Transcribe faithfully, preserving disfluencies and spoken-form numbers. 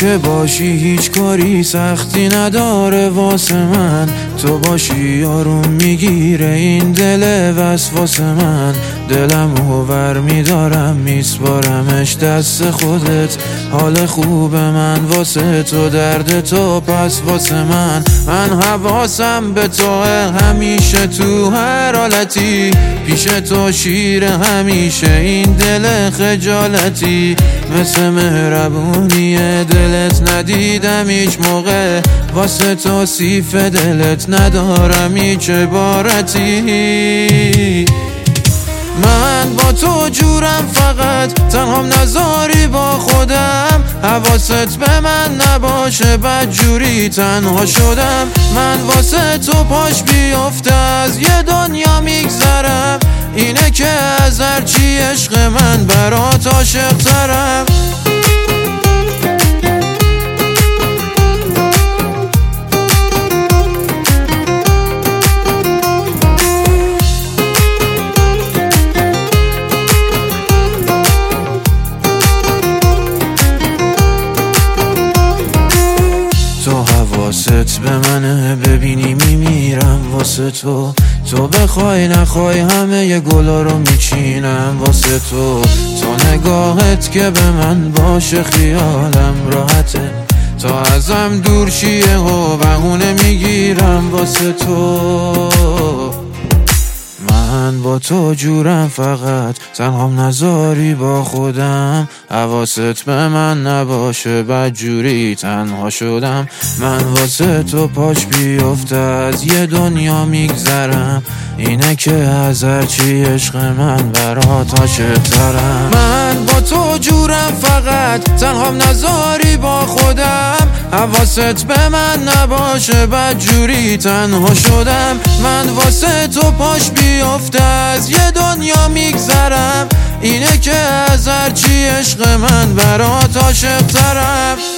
که باشی هیچ کاری سختی نداره واسه من، تو باشی آروم میگیره این دل وسواس من. دلمو ور میدارم میسپارمش دست خودت، حال خوب من واسه تو، درد تو پس واسه من. من حواسم به توه همیشه تو هر حالتی، پیش تو شیر همیشه این دل خجالتی. مثل مهربونی دلت ندیدم هیچ موقع، واسه توصیف دلت ندارم هیچ عبارتی. من با تو جورم فقط تنهام نذاری با خودم، حواست به من نباشه بدجوری تنها شدم. من واسه تو پاش بیفته از یه دنیا میگذرم، اینه که از هرچی عشق من برات عاشق ترم. تو حواست به منه ببینی میمیرم واسه تو، تو بخوای نخوای همه ی گلا رو میچینم واسه تو. تو نگاهت که به من باشه خیالم راحته، تا ازم دور شیه و بهونه میگیرم واسه تو. من با تو جورم فقط تنهام نذاری با خودم، حواست به من نباشه بدجوری تنها شدم. من واسه تو پاش بیفته از یه دنیا میگذرم، اینه که از هرچی عشق من برات عاشق ترم. من با تو جورم فقط تنهام نذاری با خودم، حواست به من نباشه بدجوری تنها شدم. من واسه تو پاش بیفته از یه دنیا میگذرم، اینه که از هرچی عشق من برات عاشق ترم.